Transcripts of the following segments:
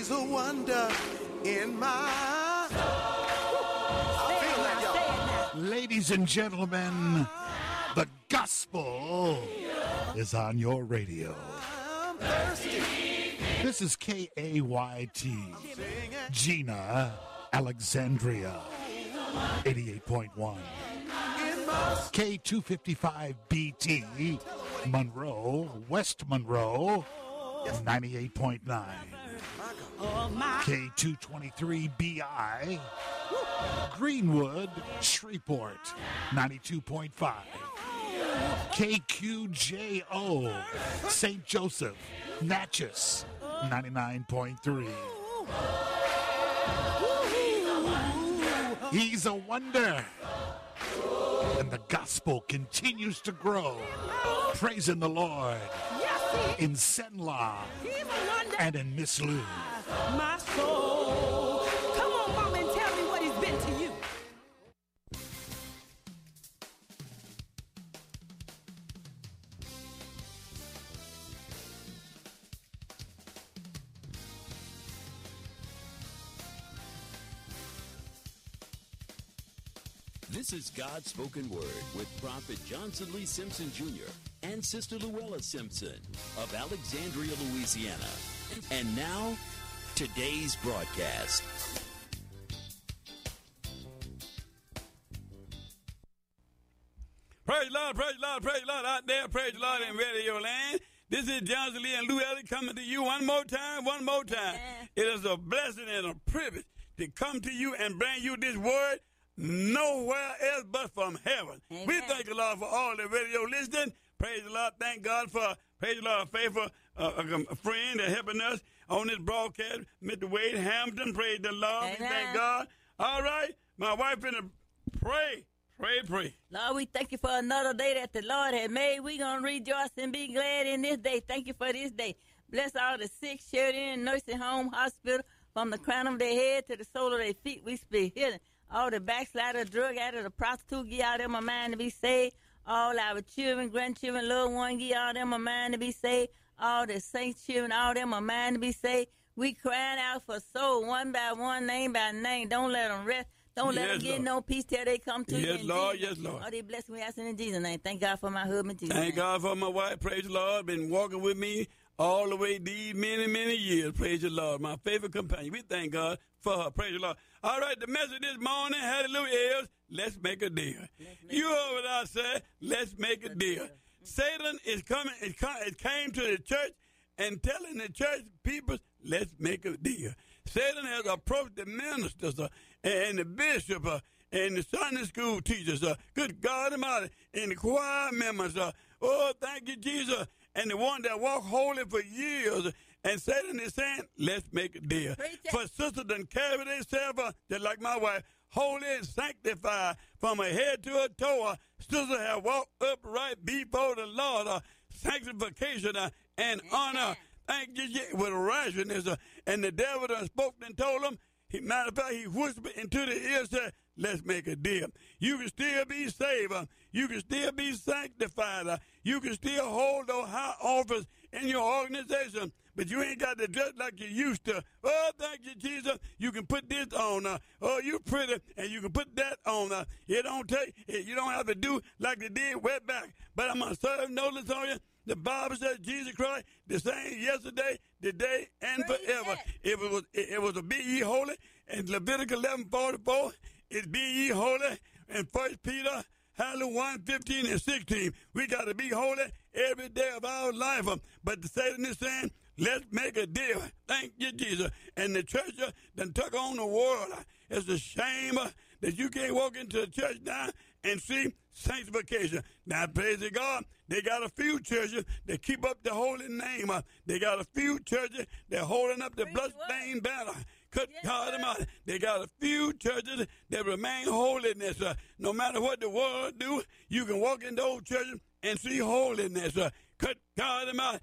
He's a wonder in my soul. I feel that, y'all. Ladies and gentlemen, the gospel is on your radio. I'm thirsty. This is KAYT, Gina, Alexandria, 88.1. K255BT, Monroe, West Monroe, 98.9. K223BI, Greenwood, Shreveport, 92.5. KQJO, St. Joseph, Natchez, 99.3. He's a wonder. And the gospel continues to grow. Praising the Lord in Senla and in Miss Lou. My soul. Come on, Mama, and tell me what he's been to you. This is God's Spoken Word with Prophet Johnson Lee Simpson Jr. and Sister Luella Simpson of Alexandria, Louisiana. And now, today's broadcast. Praise the Lord, praise the Lord, praise the Lord out there, praise the Lord in radio land. This is Johnson Lee and Luella coming to you one more time. It is a blessing and a privilege to come to you and bring you this word nowhere else but from heaven. Amen. We thank the Lord for all the radio listening. Praise the Lord. Thank God for, praise the Lord, a faithful friend that helping us on this broadcast, Mr. Wade Hampton. Praise the Lord. Amen. We thank God. All right. My wife finna pray. Pray. Lord, we thank you for another day that the Lord had made. We're going to rejoice and be glad in this day. Thank you for this day. Bless all the sick, sheltered in, nursing home, hospital, from the crown of their head to the sole of their feet. We speak healing. All the backslider, drug addict, the prostitute, give all them a mind to be saved. All our children, grandchildren, loved ones, give all them a mind to be saved. All the saints' children, all them a mind to be saved. We crying out for soul, one by one, name by name. Don't let them rest. Don't let them get no peace till they come to you. Yes, Lord. Yes, Lord. All these blessings we asking in Jesus' name. Thank God for my husband, Jesus. Thank God for my wife. Praise the Lord. Been walking with me all the way these many, many years. Praise the Lord. My favorite companion. We thank God for her. Praise the Lord. All right, the message this morning, hallelujah, is let's make a deal. You heard what I said. Let's make a deal. Satan is coming. It came to the church and telling the church people, let's make a deal. Satan has approached the ministers and the bishop and the Sunday school teachers. Good God Almighty. And the choir members. Oh, thank you, Jesus. And the one that walked holy for years. And Satan is saying, let's make a deal. For sisters done carry themselves, just like my wife, holy and sanctified from her head to her toe. Sisters have walked upright before the Lord. Sanctification and honor. Thank you, with righteousness. And the devil done spoke and told them, matter of fact, he whispered into the ear, said, let's make a deal. You can still be saved. You can still be sanctified. You can still hold those high office in your organization. But you ain't got to dress like you used to. Oh, thank you, Jesus. You can put this on. Oh, you pretty, and you can put that on. It don't take. You don't have to do like they did way back. But I'm gonna serve notice on you. The Bible says Jesus Christ the same yesterday, today, and forever. It was a be ye holy, and Leviticus 11:44 is be ye holy, and 1 Peter 1:15 and 16. We got to be holy every day of our life. But the Satan is saying, let's make a deal. Thank you, Jesus. And the church done took on the world. It's a shame that you can't walk into the church now and see sanctification. Now, praise the God, they got a few churches that keep up the holy name. They got a few churches that holding up the bloodstained banner. Good God Almighty. They got a few churches that remain holiness. No matter what the world do, you can walk in those churches and see holiness. Good God Almighty.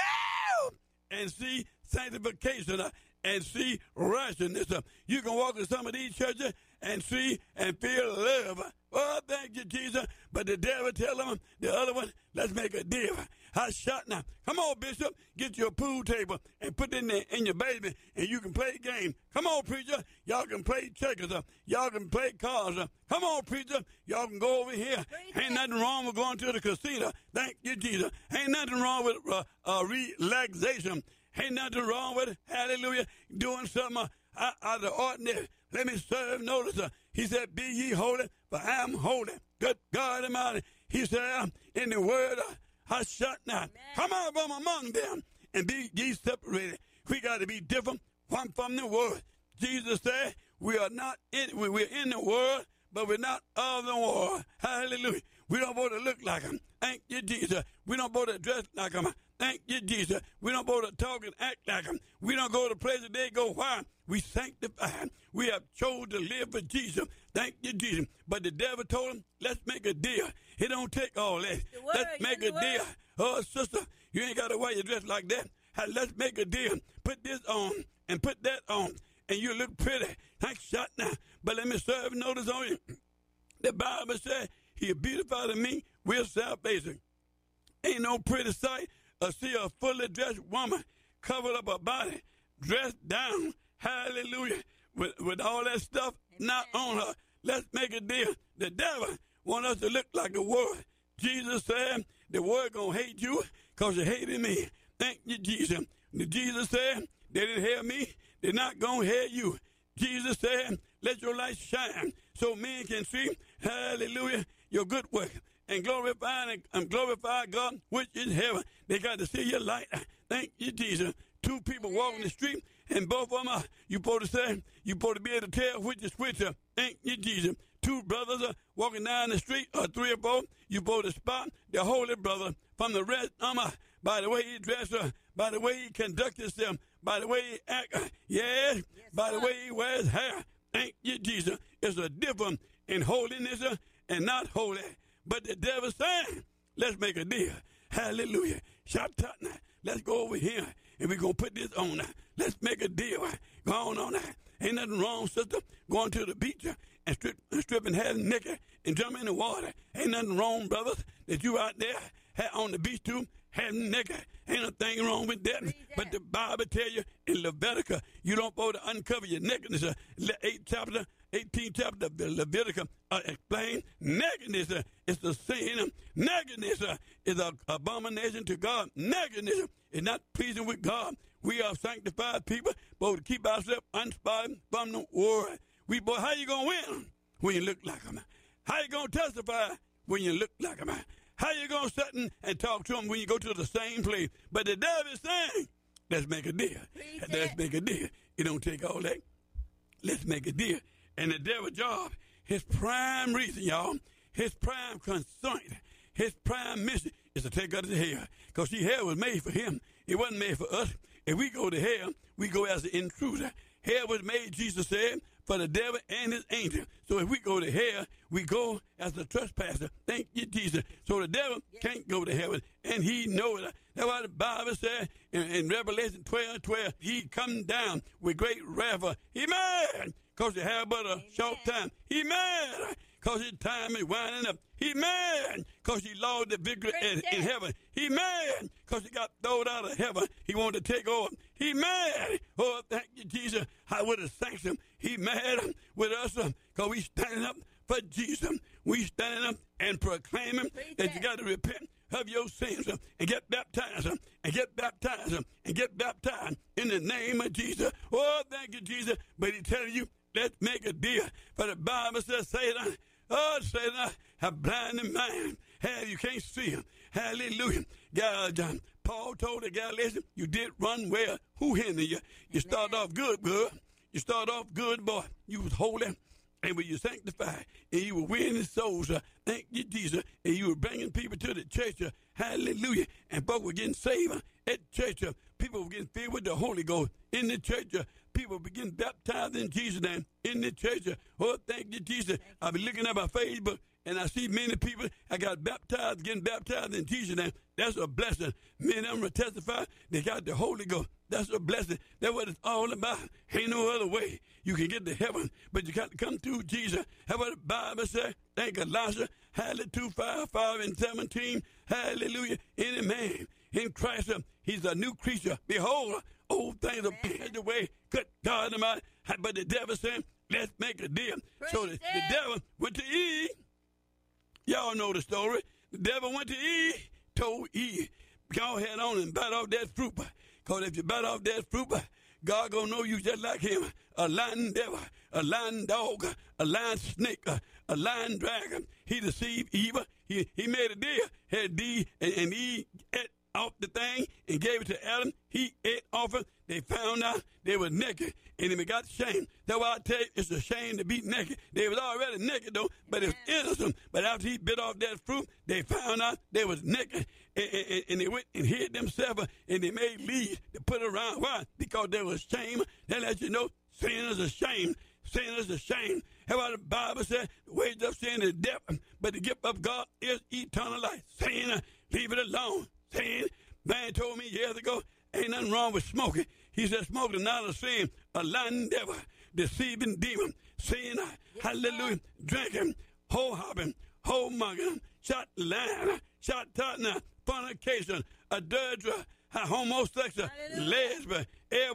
And see sanctification and see righteousness. You can walk in some of these churches and see and feel love. Oh, thank you, Jesus. But the devil tell them, the other one, let's make a deal. Hot shot now. Come on, Bishop. Get your pool table and put it in there in your basement, and you can play a game. Come on, preacher. Y'all can play checkers. Y'all can play cards. Come on, preacher. Y'all can go over here. Ain't nothing wrong with going to the casino. Thank you, Jesus. Ain't nothing wrong with relaxation. Ain't nothing wrong with it. Hallelujah. Doing something out of the ordinary. Let me serve notice. He said, be ye holy, for I am holy. Good God Almighty. He said, in the word, I shut now. Come out from among them and be ye separated. We got to be different from the world. Jesus said, we're in the world, but we're not of the world. Hallelujah. We don't want to look like them. Thank you, Jesus. We don't want to dress like them. Thank you, Jesus. We don't want to talk and act like them. We don't go to places they go. Why? We sanctify. We have chosen to live for Jesus. Thank you, Jesus. But the devil told him, let's make a deal. It don't take all that. Let's make a deal. Oh, sister, you ain't got to wear your dress like that. Let's make a deal. Put this on and put that on, and you look pretty. Thanks, shot now. But let me serve notice on you. The Bible said, He beautified me with salvation. Ain't no pretty sight or see a fully dressed woman covered up her body, dressed down, hallelujah, with all that stuff not on her. Let's make a deal. The devil want us to look like the world. Jesus said, the world gonna hate you because you hated me. Thank you, Jesus. Jesus said, they didn't hear me, they're not gonna hear you. Jesus said, let your light shine so men can see, hallelujah, your good work. And glorify God which is heaven. They got to see your light. Thank you, Jesus. Two people walking the street, and both of them you supposed to be able to tell which is which. Thank you, Jesus. Two brothers are walking down the street, or three or four, you supposed to spot the holy brother from the rest of them by the way he dressed, by the way he conducts himself, by the way he acts, yes, by the way he wears hair. Thank you, Jesus. It's a difference in holiness and not holy. But the devil saying, let's make a deal. Hallelujah. Shout out now. Let's go over here and we're going to put this on now. Let's make a deal. Go on now. Ain't nothing wrong, sister, going to the beach and stripping half naked and jumping in the water. Ain't nothing wrong, brothers, that you out there on the beach too, half naked. Ain't nothing wrong with that. But the Bible tell you in Leviticus, you don't supposed to uncover your nakedness. 18th chapter of Leviticus explain nakedness is a sin. Nakedness is an abomination to God. Nakedness is not pleasing with God. We are sanctified people, but to keep ourselves unspotted from the world. How you going to win when you look like them? How you going to testify when you look like them? How you going to sit and talk to them when you go to the same place? But the devil is saying, let's make a deal. Let's make a deal. It don't take all that. Let's make a deal. And the devil's job, his prime reason, y'all, his prime concern, his prime mission is to take us to hell. Because see, hell was made for him. It wasn't made for us. If we go to hell, we go as an intruder. Hell was made, Jesus said, for the devil and his angel. So if we go to hell, we go as a trespasser. Thank you, Jesus. So the devil can't go to heaven, and he knows it. That's why the Bible said in Revelation 12:12, he come down with great wrath. He mad because he had but a short time. He mad because his time is winding up. He mad because he lost the victory in heaven. He mad because he got thrown out of heaven. He wanted to take over. He mad. Oh, thank you, Jesus. I would have thanked him. He mad with us because we standing up for Jesus. We standing up and proclaiming that you got to repent of your sins and get baptized and get baptized and get baptized in the name of Jesus. Oh, thank you, Jesus. But he's telling you, let's make a deal. For the Bible says, Satan, have blinded mind. Hell, you can't see him. Hallelujah. God, Paul told the Galatians, you did run well. Who hindered you? You start off good, girl. You start off good, boy. You was holy. And when you sanctified, and you were winning souls, thank you, Jesus, and you were bringing people to the church, hallelujah, and folks were getting saved at church. People were getting filled with the Holy Ghost in the church. People were getting baptized in Jesus' name in the church. Oh, thank you, Jesus. I've been looking at my Facebook and I see many people I got baptized, getting baptized in Jesus' name. That's a blessing. Many of them will testify they got the Holy Ghost. That's a blessing. That's what it's all about. Ain't no other way you can get to heaven, but you got to come through Jesus. How what the Bible says? Thank Colossians, hallelujah, 2:5 and 17. Hallelujah. Any man in Christ, he's a new creature. Behold, old things are passed away. Good God Almighty. But the devil said, let's make a deal. So the devil went to Eve. Y'all know the story. The devil went to Eve, told Eve, go ahead on and bite off that fruit. Because if you bite off that fruit, God gonna know you just like him. A lying devil, a lying dog, a lying snake, a lying dragon. He deceived Eve. He made a deal. Had D and Eve ate off the thing and gave it to Adam. He ate off it. They found out they were naked, and they got shamed. That's why I tell you, it's a shame to be naked. They was already naked, though, but it's innocent. But after he bit off that fruit, they found out they was naked, and they went and hid themselves, and they made leaves to put around. Why? Because there was shame. That lets you know sin is a shame. Sin is a shame. That's why the Bible said the wage of sin is death, but the gift of God is eternal life. Sin, leave it alone. Sin, man told me years ago, ain't nothing wrong with smoking. He said smoking is not a sin, a lying devil, deceiving demon, sin, hallelujah, drinking, whore-hopping, whore-mugging, shot lying, shot tarting, fornication, adultery, homosexual, lesbian,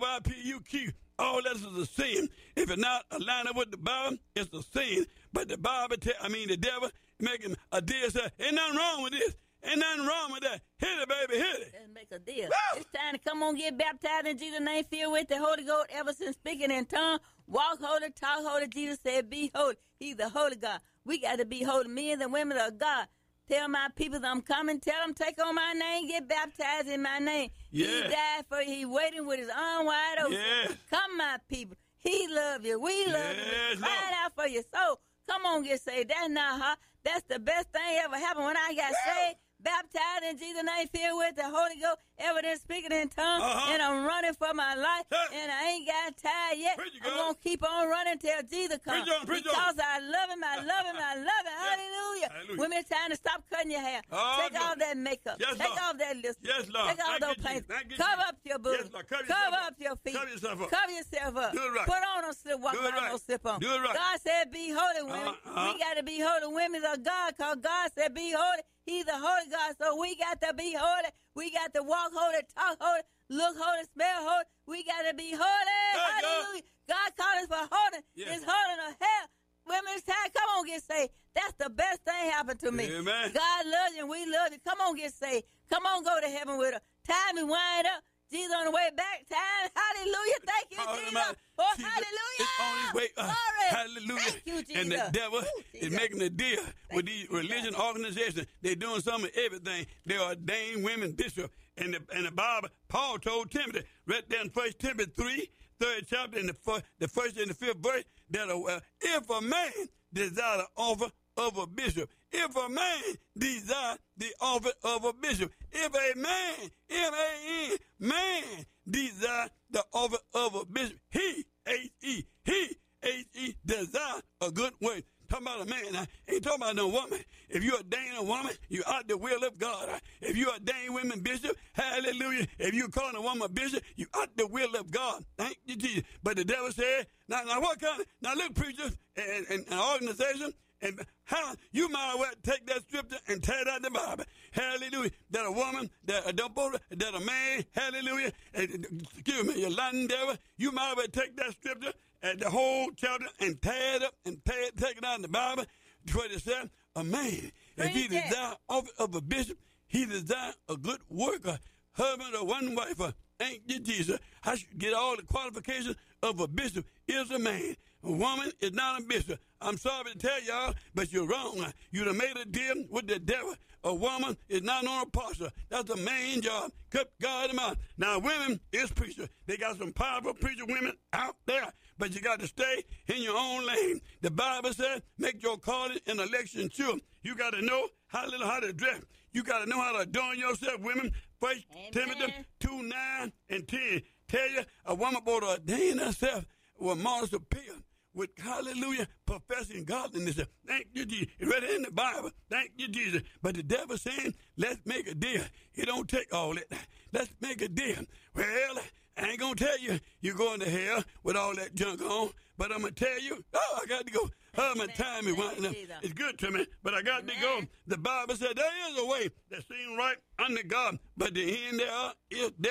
LYPUQ. All that is a sin. If it's not aligned with the Bible, it's a sin. But the Bible, the devil, making a deal, say, ain't nothing wrong with this. Ain't nothing wrong with that. Hit it, baby, hit it. Let's make a deal. Woo! It's time to come on, get baptized in Jesus' name, filled with the Holy Ghost, ever since speaking in tongues. Walk holy, talk holy. Jesus said, be holy. He's the holy God. We got to be holy, men and women of God. Tell my people that I'm coming. Tell them, take on my name, get baptized in my name. Yeah. He died for you. He waiting with his arm wide open. Yeah. Come, my people. He love you. We love you. Crying out for your soul. Come on, get saved. That's not hard. That's the best thing ever happened when I got saved. Baptized in Jesus' name, filled with the Holy Ghost, evidence speaking in tongues, and I'm running for my life, and I ain't got tired yet. I'm going to keep on running till Jesus comes. Because I love him, I love him, I love him. Hallelujah. Women, it's time to stop cutting your hair. Take off that makeup. Take off that lipstick. Take off those paints. Cover up your booty. Cover up your feet. Cover yourself up. Put on a slip, walk around, no slip on. God said be holy, women. We got to be holy women of God, because God said be holy. He's the Holy God, so we got to be holy. We got to walk holy, talk holy, look holy, smell holy. We got to be holy. Hallelujah. God called us for holy. It's holy to hell. Women, it's time. Come on, get saved. That's the best thing happened to me. Amen. God loves you, and we love you. Come on, get saved. Come on, go to heaven with us. Time and wind up. Jesus on the way back. Time. Hallelujah. Thank you, Jesus. Oh, hallelujah. It's on his way up. Hallelujah. Thank you, Jesus. And the devil is making a deal with these religion organizations. They're doing some of everything. They ordain women bishops. And the Bible, Paul told Timothy, right there in 1 Timothy 3, 3rd chapter, in the first and the 5th verse, that if a man desire the offer of a bishop, if a man desire the office of a bishop, if a man, M-A-N, man desire the office of a bishop, he, H-E, desire a good way. Talking about a man, I ain't talking about no woman. If you ordain a woman, you out the will of God. If you ordain women bishop, hallelujah. If you call a woman bishop, you out the will of God. Thank you, Jesus. But the devil said, now what kind of, now look, preachers and organization, and how you might well take that scripture and tear it out the Bible. Hallelujah. That a woman, that a man, hallelujah. Excuse me, you lying devil. You might well take that scripture and the whole chapter and tear it up and take it out in the Bible. What it said, a man, if he desire office of a bishop, he desire a good worker, husband or one wife. Thank you, Jesus. I should get all the qualifications of a bishop is a man. A woman is not a bishop. I'm sorry to tell y'all, but you're wrong. You done made a deal with the devil. A woman is not an apostle. That's the main job. Good God Almighty. Now, women is preachers. They got some powerful preacher women out there, but you got to stay in your own lane. The Bible says, make your calling and election sure. You got to know how to dress. You got to know how to adorn yourself, women. 1 Timothy 2, 9, and 10. Tell you, a woman ought to ordain herself with moral superior. with, hallelujah, professing godliness. Thank you, Jesus. It's right in the Bible. Thank you, Jesus. But the devil saying, let's make a deal. He don't take all that. Let's make a deal. Well, I ain't going to tell you you're going to hell with all that junk on, but I'm going to tell you, I got to go. My time is winding up. It's good to me, but I got to go. The Bible said there is a way that seems right unto God, but the end thereof is death.